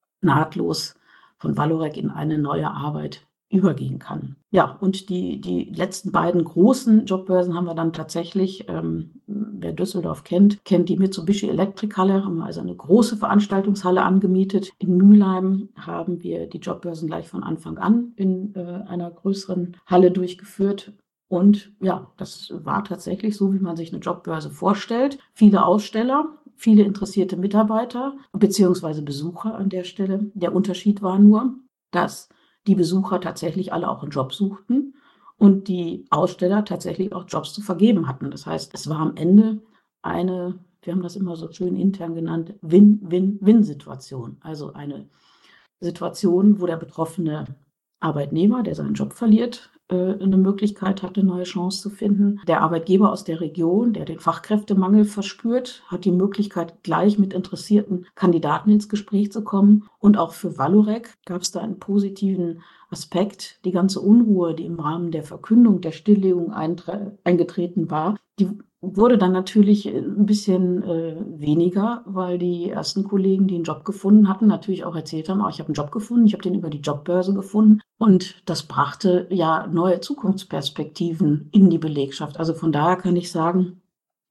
C: nahtlos von Valorec in eine neue Arbeit übergehen kann. Ja, und die letzten beiden großen Jobbörsen haben wir dann tatsächlich, wer Düsseldorf kennt die Mitsubishi Elektrikhalle, haben wir also eine große Veranstaltungshalle angemietet. In Mülheim haben wir die Jobbörsen gleich von Anfang an in einer größeren Halle durchgeführt. Und ja, das war tatsächlich so, wie man sich eine Jobbörse vorstellt. Viele Aussteller, viele interessierte Mitarbeiter bzw. Besucher an der Stelle. Der Unterschied war nur, dass die Besucher tatsächlich alle auch einen Job suchten und die Aussteller tatsächlich auch Jobs zu vergeben hatten. Das heißt, es war am Ende eine, wir haben das immer so schön intern genannt, Win-Win-Win-Situation. Also eine Situation, wo der betroffene Arbeitnehmer, der seinen Job verliert, eine Möglichkeit hat, eine neue Chance zu finden. Der Arbeitgeber aus der Region, der den Fachkräftemangel verspürt, hat die Möglichkeit, gleich mit interessierten Kandidaten ins Gespräch zu kommen. Und auch für Valorec gab es da einen positiven Aspekt. Die ganze Unruhe, die im Rahmen der Verkündung der Stilllegung eingetreten war, die wurde dann natürlich ein bisschen weniger, weil die ersten Kollegen, die einen Job gefunden hatten, natürlich auch erzählt haben, ich habe einen Job gefunden, ich habe den über die Jobbörse gefunden. Und das brachte ja neue Zukunftsperspektiven in die Belegschaft. Also von daher kann ich sagen,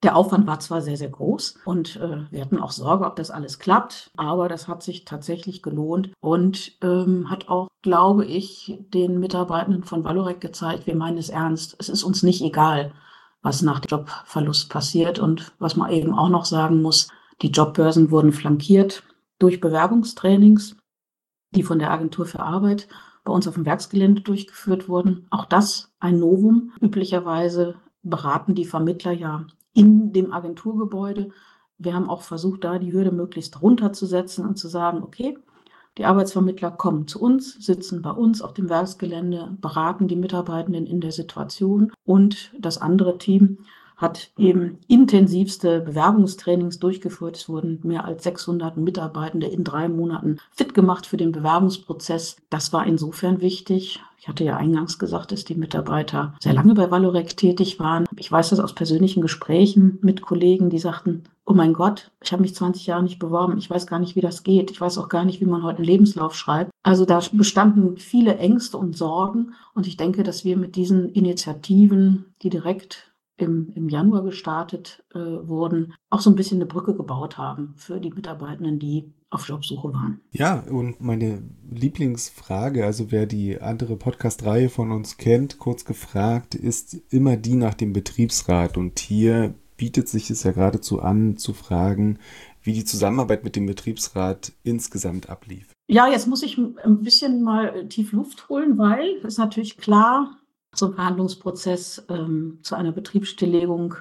C: Der Aufwand war zwar sehr, sehr groß und wir hatten auch Sorge, ob das alles klappt, aber das hat sich tatsächlich gelohnt und hat auch, glaube ich, den Mitarbeitenden von Vallourec gezeigt, wir meinen es ernst. Es ist uns nicht egal, was nach dem Jobverlust passiert. Und was man eben auch noch sagen muss, die Jobbörsen wurden flankiert durch Bewerbungstrainings, die von der Agentur für Arbeit bei uns auf dem Werksgelände durchgeführt wurden. Auch das ein Novum. Üblicherweise beraten die Vermittler ja in dem Agenturgebäude. Wir haben auch versucht, da die Hürde möglichst runterzusetzen und zu sagen, okay, die Arbeitsvermittler kommen zu uns, sitzen bei uns auf dem Werksgelände, beraten die Mitarbeitenden in der Situation und das andere Team hat eben intensivste Bewerbungstrainings durchgeführt. Es wurden mehr als 600 Mitarbeitende in 3 Monaten fit gemacht für den Bewerbungsprozess. Das war insofern wichtig. Ich hatte ja eingangs gesagt, dass die Mitarbeiter sehr lange bei Vallourec tätig waren. Ich weiß das aus persönlichen Gesprächen mit Kollegen, die sagten, oh mein Gott, ich habe mich 20 Jahre nicht beworben. Ich weiß gar nicht, wie das geht. Ich weiß auch gar nicht, wie man heute einen Lebenslauf schreibt. Also da bestanden viele Ängste und Sorgen. Und ich denke, dass wir mit diesen Initiativen, die direkt im Januar gestartet wurden, auch so ein bisschen eine Brücke gebaut haben für die Mitarbeitenden, die auf Jobsuche waren.
A: Ja, und meine Lieblingsfrage, also wer die andere Podcast-Reihe von uns kennt, kurz gefragt, ist immer die nach dem Betriebsrat. Und hier bietet sich es ja geradezu an, zu fragen, wie die Zusammenarbeit mit dem Betriebsrat insgesamt ablief.
C: Ja, jetzt muss ich ein bisschen mal tief Luft holen, weil es ist natürlich klar, so ein Verhandlungsprozess zu einer Betriebsstilllegung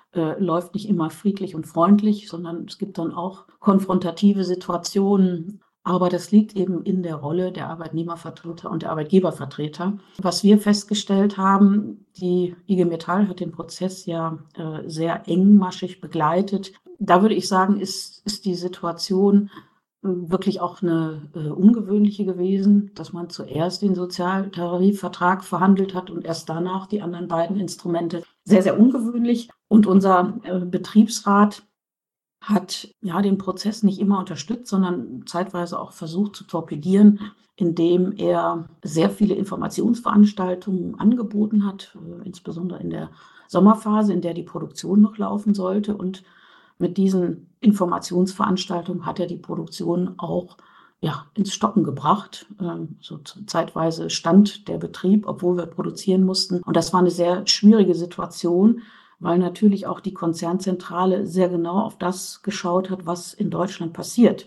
C: läuft nicht immer friedlich und freundlich, sondern es gibt dann auch konfrontative Situationen. Aber das liegt eben in der Rolle der Arbeitnehmervertreter und der Arbeitgebervertreter. Was wir festgestellt haben, die IG Metall hat den Prozess ja sehr engmaschig begleitet. Da würde ich sagen, ist die Situation wirklich auch eine ungewöhnliche gewesen, dass man zuerst den Sozialtarifvertrag verhandelt hat und erst danach die anderen beiden Instrumente. Sehr, sehr ungewöhnlich. Und unser Betriebsrat hat ja den Prozess nicht immer unterstützt, sondern zeitweise auch versucht zu torpedieren, indem er sehr viele Informationsveranstaltungen angeboten hat, insbesondere in der Sommerphase, in der die Produktion noch laufen sollte. Und mit diesen Informationsveranstaltungen hat er die Produktion auch ins Stocken gebracht. So zeitweise stand der Betrieb, obwohl wir produzieren mussten. Und das war eine sehr schwierige Situation, weil natürlich auch die Konzernzentrale sehr genau auf das geschaut hat, was in Deutschland passiert.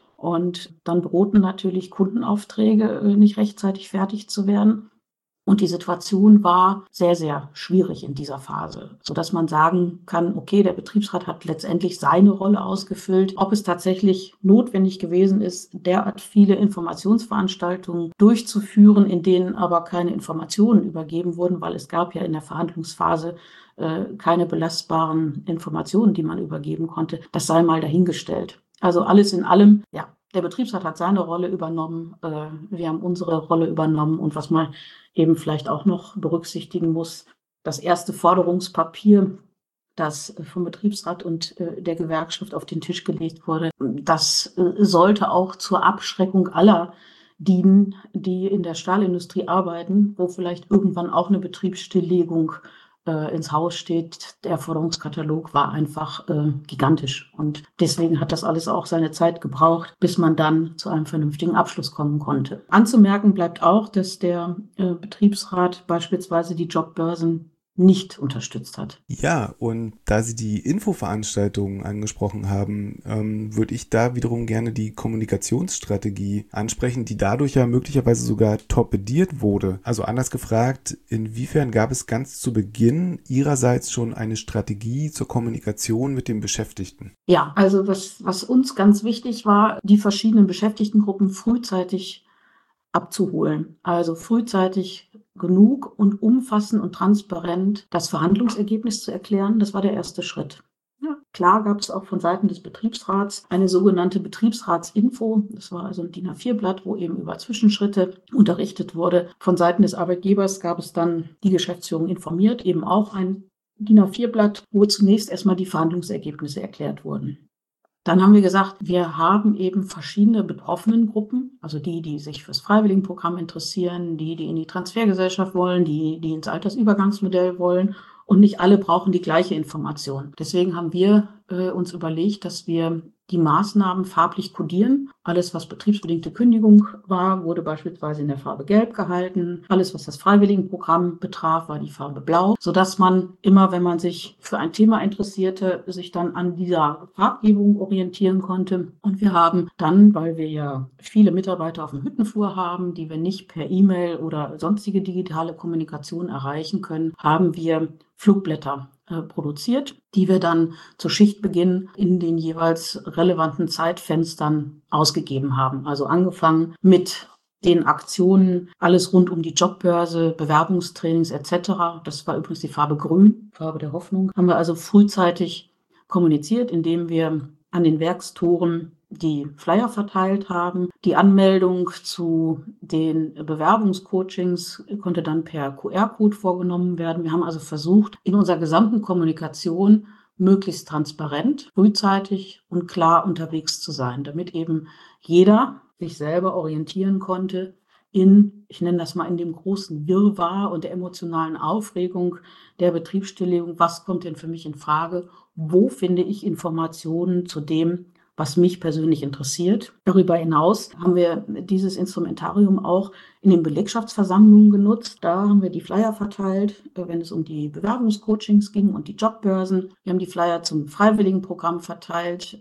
C: Und dann drohten natürlich Kundenaufträge nicht rechtzeitig fertig zu werden. Und die Situation war sehr, sehr schwierig in dieser Phase, sodass man sagen kann, okay, der Betriebsrat hat letztendlich seine Rolle ausgefüllt. Ob es tatsächlich notwendig gewesen ist, derart viele Informationsveranstaltungen durchzuführen, in denen aber keine Informationen übergeben wurden, weil es gab ja in der Verhandlungsphase keine belastbaren Informationen, die man übergeben konnte, das sei mal dahingestellt. Also alles in allem, ja, der Betriebsrat hat seine Rolle übernommen, wir haben unsere Rolle übernommen und was man eben vielleicht auch noch berücksichtigen muss, das erste Forderungspapier, das vom Betriebsrat und der Gewerkschaft auf den Tisch gelegt wurde, das sollte auch zur Abschreckung aller dienen, die in der Stahlindustrie arbeiten, wo vielleicht irgendwann auch eine Betriebsstilllegung ins Haus steht. Der Forderungskatalog war einfach gigantisch. Und deswegen hat das alles auch seine Zeit gebraucht, bis man dann zu einem vernünftigen Abschluss kommen konnte. Anzumerken bleibt auch, dass der Betriebsrat beispielsweise die Jobbörsen nicht unterstützt hat.
A: Ja, und da Sie die Infoveranstaltungen angesprochen haben, würde ich da wiederum gerne die Kommunikationsstrategie ansprechen, die dadurch ja möglicherweise sogar torpediert wurde. Also anders gefragt, inwiefern gab es ganz zu Beginn Ihrerseits schon eine Strategie zur Kommunikation mit den Beschäftigten?
C: Ja, also was uns ganz wichtig war, die verschiedenen Beschäftigtengruppen frühzeitig abzuholen. Also frühzeitig genug und umfassend und transparent das Verhandlungsergebnis zu erklären. Das war der erste Schritt. Ja, klar gab es auch von Seiten des Betriebsrats eine sogenannte Betriebsratsinfo. Das war also ein DIN A4-Blatt, wo eben über Zwischenschritte unterrichtet wurde. Von Seiten des Arbeitgebers gab es dann die Geschäftsführung informiert, eben auch ein DIN A4-Blatt, wo zunächst erstmal die Verhandlungsergebnisse erklärt wurden. Dann haben wir gesagt, wir haben eben verschiedene Betroffenengruppen, also die sich fürs Freiwilligenprogramm interessieren, die in die Transfergesellschaft wollen, die ins Altersübergangsmodell wollen und nicht alle brauchen die gleiche Information. Deswegen haben wir uns überlegt, dass wir die Maßnahmen farblich kodieren. Alles, was betriebsbedingte Kündigung war, wurde beispielsweise in der Farbe Gelb gehalten. Alles, was das Freiwilligenprogramm betraf, war die Farbe Blau, sodass man immer, wenn man sich für ein Thema interessierte, sich dann an dieser Farbgebung orientieren konnte. Und wir haben dann, weil wir ja viele Mitarbeiter auf dem Hüttenflur haben, die wir nicht per E-Mail oder sonstige digitale Kommunikation erreichen können, haben wir Flugblätter produziert, die wir dann zu Schichtbeginn in den jeweils relevanten Zeitfenstern ausgegeben haben. Also angefangen mit den Aktionen, alles rund um die Jobbörse, Bewerbungstrainings etc. Das war übrigens die Farbe Grün, Farbe der Hoffnung. Haben wir also frühzeitig kommuniziert, indem wir an den Werkstoren die Flyer verteilt haben. Die Anmeldung zu den Bewerbungscoachings konnte dann per QR-Code vorgenommen werden. Wir haben also versucht, in unserer gesamten Kommunikation möglichst transparent, frühzeitig und klar unterwegs zu sein, damit eben jeder sich selber orientieren konnte ich nenne das mal, in dem großen Wirrwarr und der emotionalen Aufregung der Betriebsstilllegung. Was kommt denn für mich in Frage? Wo finde ich Informationen zu dem, was mich persönlich interessiert? Darüber hinaus haben wir dieses Instrumentarium auch in den Belegschaftsversammlungen genutzt. Da haben wir die Flyer verteilt, wenn es um die Bewerbungscoachings ging und die Jobbörsen. Wir haben die Flyer zum Freiwilligenprogramm verteilt.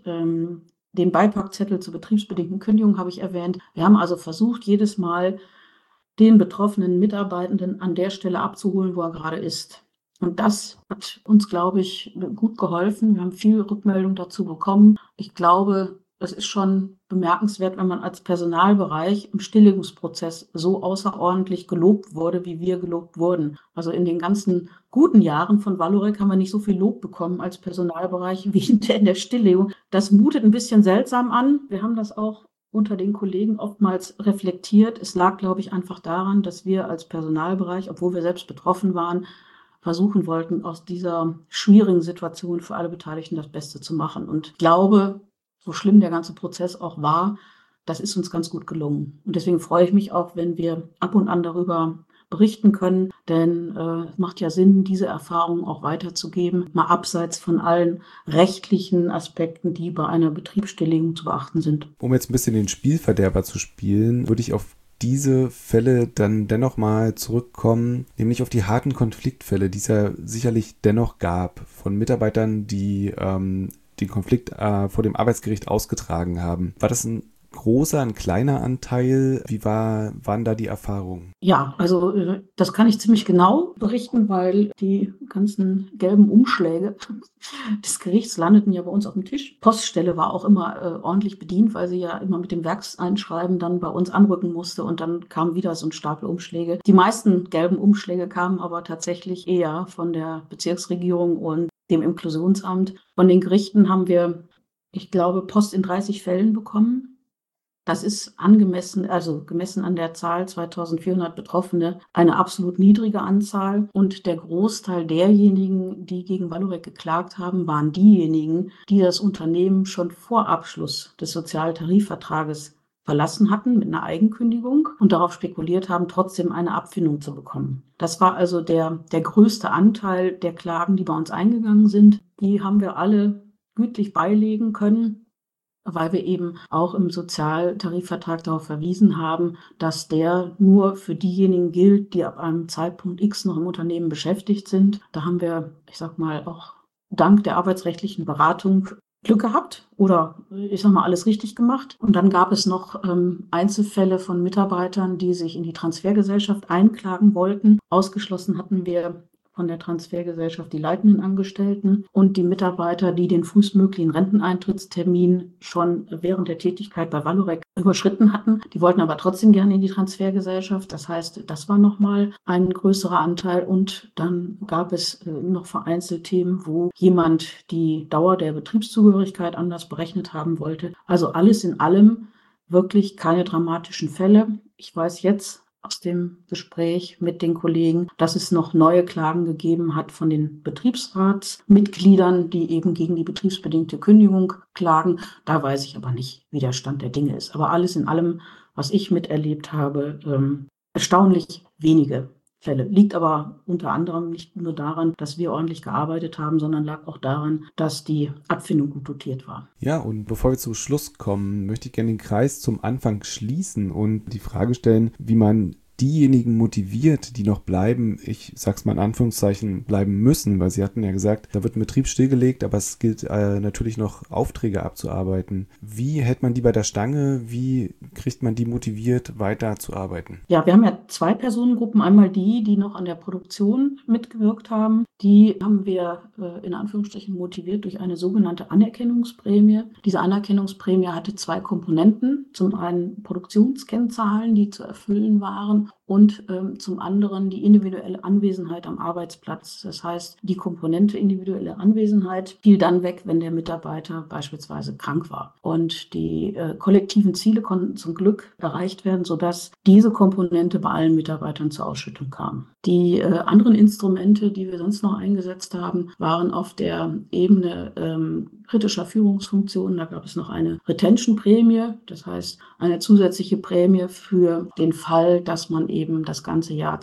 C: Den Beipackzettel zur betriebsbedingten Kündigung habe ich erwähnt. Wir haben also versucht, jedes Mal den betroffenen Mitarbeitenden an der Stelle abzuholen, wo er gerade ist. Und das hat uns, glaube ich, gut geholfen. Wir haben viel Rückmeldung dazu bekommen. Ich glaube, es ist schon bemerkenswert, wenn man als Personalbereich im Stilllegungsprozess so außerordentlich gelobt wurde, wie wir gelobt wurden. Also in den ganzen guten Jahren von Vallourec haben wir nicht so viel Lob bekommen als Personalbereich wie in der Stilllegung. Das mutet ein bisschen seltsam an. Wir haben das auch unter den Kollegen oftmals reflektiert. Es lag, glaube ich, einfach daran, dass wir als Personalbereich, obwohl wir selbst betroffen waren, versuchen wollten, aus dieser schwierigen Situation für alle Beteiligten das Beste zu machen. Und ich glaube, so schlimm der ganze Prozess auch war, das ist uns ganz gut gelungen. Und deswegen freue ich mich auch, wenn wir ab und an darüber berichten können, denn es macht ja Sinn, diese Erfahrungen auch weiterzugeben, mal abseits von allen rechtlichen Aspekten, die bei einer Betriebsstilllegung zu beachten sind.
A: Um jetzt ein bisschen den Spielverderber zu spielen, würde ich auf diese Fälle dann dennoch mal zurückkommen, nämlich auf die harten Konfliktfälle, die es ja sicherlich dennoch gab, von Mitarbeitern, die den Konflikt vor dem Arbeitsgericht ausgetragen haben. War das ein großer, ein kleiner Anteil? Wie waren da die Erfahrungen?
C: Ja, also das kann ich ziemlich genau berichten, weil die ganzen gelben Umschläge des Gerichts landeten ja bei uns auf dem Tisch. Poststelle war auch immer ordentlich bedient, weil sie ja immer mit dem Werkseinschreiben dann bei uns anrücken musste und dann kam wieder so ein Stapel Umschläge. Die meisten gelben Umschläge kamen aber tatsächlich eher von der Bezirksregierung und dem Inklusionsamt. Von den Gerichten haben wir, ich glaube, Post in 30 Fällen bekommen. Das ist angemessen, also gemessen an der Zahl 2400 Betroffene, eine absolut niedrige Anzahl. Und der Großteil derjenigen, die gegen Vallourec geklagt haben, waren diejenigen, die das Unternehmen schon vor Abschluss des Sozialtarifvertrages verlassen hatten mit einer Eigenkündigung und darauf spekuliert haben, trotzdem eine Abfindung zu bekommen. Das war also der größte Anteil der Klagen, die bei uns eingegangen sind. Die haben wir alle gütlich beilegen können, weil wir eben auch im Sozialtarifvertrag darauf verwiesen haben, dass der nur für diejenigen gilt, die ab einem Zeitpunkt X noch im Unternehmen beschäftigt sind. Da haben wir, ich sag mal, auch dank der arbeitsrechtlichen Beratung Glück gehabt oder ich sag mal alles richtig gemacht. Und dann gab es noch Einzelfälle von Mitarbeitern, die sich in die Transfergesellschaft einklagen wollten. Ausgeschlossen hatten wir von der Transfergesellschaft die leitenden Angestellten und die Mitarbeiter, die den frühestmöglichen Renteneintrittstermin schon während der Tätigkeit bei Vallourec überschritten hatten. Die wollten aber trotzdem gerne in die Transfergesellschaft. Das heißt, das war nochmal ein größerer Anteil. Und dann gab es noch vereinzelt Themen, wo jemand die Dauer der Betriebszugehörigkeit anders berechnet haben wollte. Also alles in allem wirklich keine dramatischen Fälle. Ich weiß jetzt aus dem Gespräch mit den Kollegen, dass es noch neue Klagen gegeben hat von den Betriebsratsmitgliedern, die eben gegen die betriebsbedingte Kündigung klagen. Da weiß ich aber nicht, wie der Stand der Dinge ist. Aber alles in allem, was ich miterlebt habe, erstaunlich wenige Fälle. Liegt aber unter anderem nicht nur daran, dass wir ordentlich gearbeitet haben, sondern lag auch daran, dass die Abfindung gut dotiert war.
A: Ja, und bevor wir zum Schluss kommen, möchte ich gerne den Kreis zum Anfang schließen und die Frage stellen, wie man diejenigen motiviert, die noch bleiben, ich sag's mal in Anführungszeichen, bleiben müssen, weil Sie hatten ja gesagt, da wird ein Betrieb stillgelegt, aber es gilt natürlich noch Aufträge abzuarbeiten. Wie hält man die bei der Stange? Wie kriegt man die motiviert, weiter zu arbeiten?
C: Ja, wir haben ja 2 Personengruppen. Einmal die noch an der Produktion mitgewirkt haben. Die haben wir in Anführungsstrichen motiviert durch eine sogenannte Anerkennungsprämie. Diese Anerkennungsprämie hatte 2 Komponenten. Zum einen Produktionskennzahlen, die zu erfüllen waren, und zum anderen die individuelle Anwesenheit am Arbeitsplatz. Das heißt, die Komponente individuelle Anwesenheit fiel dann weg, wenn der Mitarbeiter beispielsweise krank war. Und die kollektiven Ziele konnten zum Glück erreicht werden, sodass diese Komponente bei allen Mitarbeitern zur Ausschüttung kam. Die anderen Instrumente, die wir sonst noch eingesetzt haben, waren auf der Ebene kritischer Führungsfunktionen. Da gab es noch eine Retention-Prämie, das heißt eine zusätzliche Prämie für den Fall, dass man eben das ganze Jahr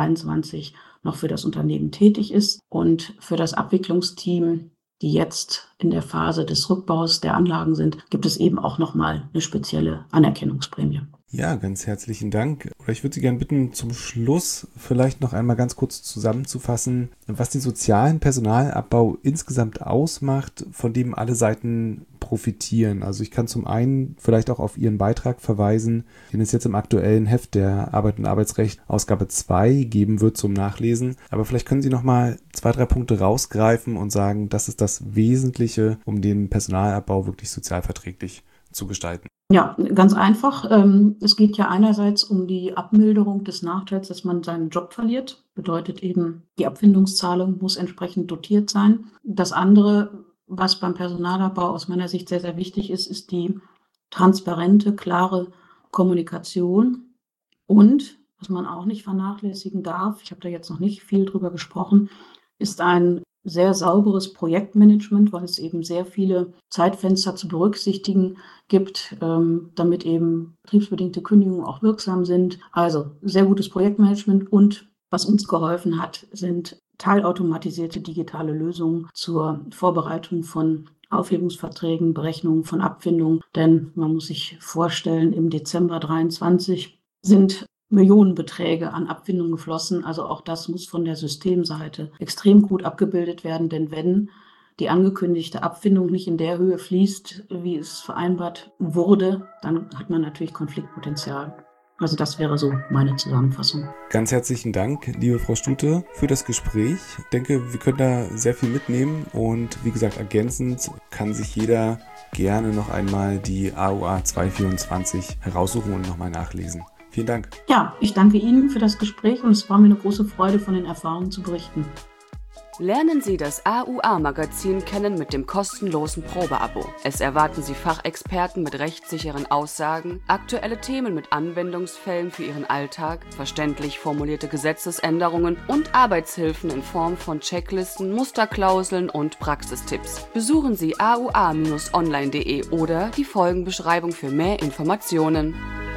C: 2023 noch für das Unternehmen tätig ist. Und für das Abwicklungsteam, die jetzt in der Phase des Rückbaus der Anlagen sind, gibt es eben auch nochmal eine spezielle Anerkennungsprämie.
A: Ja, ganz herzlichen Dank. Oder ich würde Sie gerne bitten, zum Schluss vielleicht noch einmal ganz kurz zusammenzufassen, was den sozialen Personalabbau insgesamt ausmacht, von dem alle Seiten profitieren. Also ich kann zum einen vielleicht auch auf Ihren Beitrag verweisen, den es jetzt im aktuellen Heft der Arbeit und Arbeitsrecht Ausgabe 2 geben wird zum Nachlesen. Aber vielleicht können Sie noch mal 2, 3 Punkte rausgreifen und sagen, das ist das Wesentliche, um den Personalabbau wirklich sozialverträglich zu gestalten.
C: Ja, ganz einfach. Es geht ja einerseits um die Abmilderung des Nachteils, dass man seinen Job verliert. Bedeutet eben, die Abfindungszahlung muss entsprechend dotiert sein. Das andere, was beim Personalabbau aus meiner Sicht sehr, sehr wichtig ist, ist die transparente, klare Kommunikation. Und, was man auch nicht vernachlässigen darf, ich habe da jetzt noch nicht viel drüber gesprochen, ist ein sehr sauberes Projektmanagement, weil es eben sehr viele Zeitfenster zu berücksichtigen gibt, damit eben betriebsbedingte Kündigungen auch wirksam sind. Also sehr gutes Projektmanagement, und was uns geholfen hat, sind teilautomatisierte digitale Lösungen zur Vorbereitung von Aufhebungsverträgen, Berechnungen von Abfindungen. Denn man muss sich vorstellen, im Dezember 2023 sind Millionenbeträge an Abfindungen geflossen. Also auch das muss von der Systemseite extrem gut abgebildet werden. Denn wenn die angekündigte Abfindung nicht in der Höhe fließt, wie es vereinbart wurde, dann hat man natürlich Konfliktpotenzial. Also das wäre so meine Zusammenfassung.
A: Ganz herzlichen Dank, liebe Frau Stute, für das Gespräch. Ich denke, wir können da sehr viel mitnehmen und wie gesagt, ergänzend kann sich jeder gerne noch einmal die AUA 224 heraussuchen und nochmal nachlesen. Vielen Dank.
C: Ja, ich danke Ihnen für das Gespräch und es war mir eine große Freude, von den Erfahrungen zu berichten.
B: Lernen Sie das AUA-Magazin kennen mit dem kostenlosen Probeabo. Es erwarten Sie Fachexperten mit rechtssicheren Aussagen, aktuelle Themen mit Anwendungsfällen für Ihren Alltag, verständlich formulierte Gesetzesänderungen und Arbeitshilfen in Form von Checklisten, Musterklauseln und Praxistipps. Besuchen Sie aua-online.de oder die Folgenbeschreibung für mehr Informationen.